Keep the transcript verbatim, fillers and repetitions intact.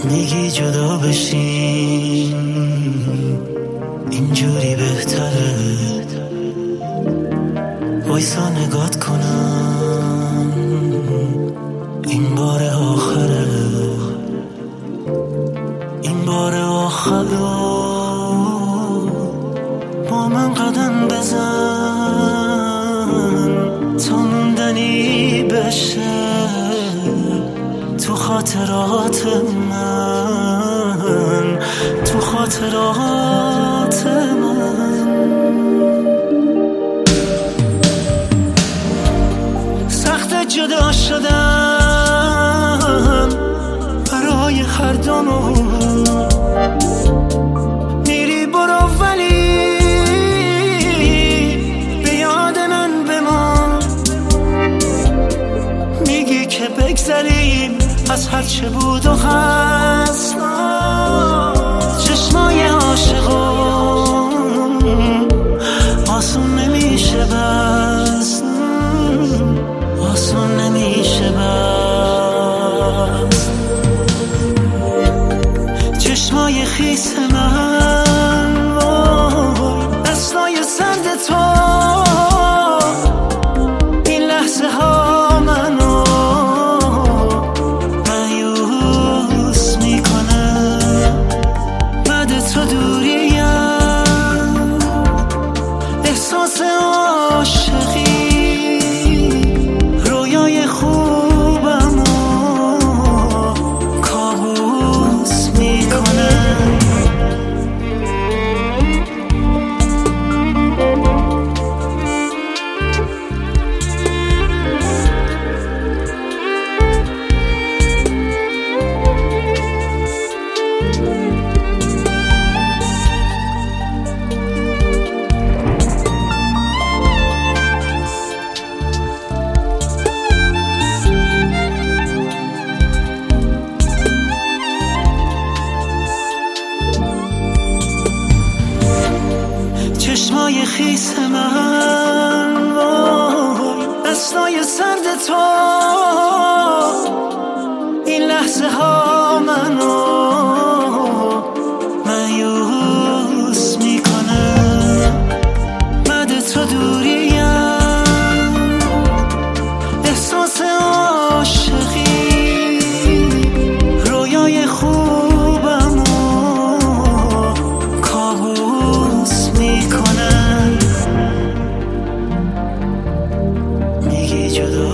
میگی جدا بشیم اینجوری بهتره، وایسا نگات کنم این بار آخره، این بار آخره، با من قدم بزن تا موندنی بشه تو خاطرات من، تو خاطرات من. سخت جدا شدم برای هر دومون، میری برو ولی به یاد من بمان، میگی که بگذریم از هر چه بود و هست، چشمای عاشقون آسون نمیشه بس، آسون نمیشه بس. چشمای خیس من دستای سرد تو این لحظه ها منو مایوس میکنه، بعد تو دوریم احساس عاشقی رویای خوبمو کابوس میکنه. چشمای خیس من دستای سرد تو این لحظه ها منو مایوس میکنه، بعد تو دوریم احساس عاشقی رویای خوبمو کابوس میکنه. میگی جدا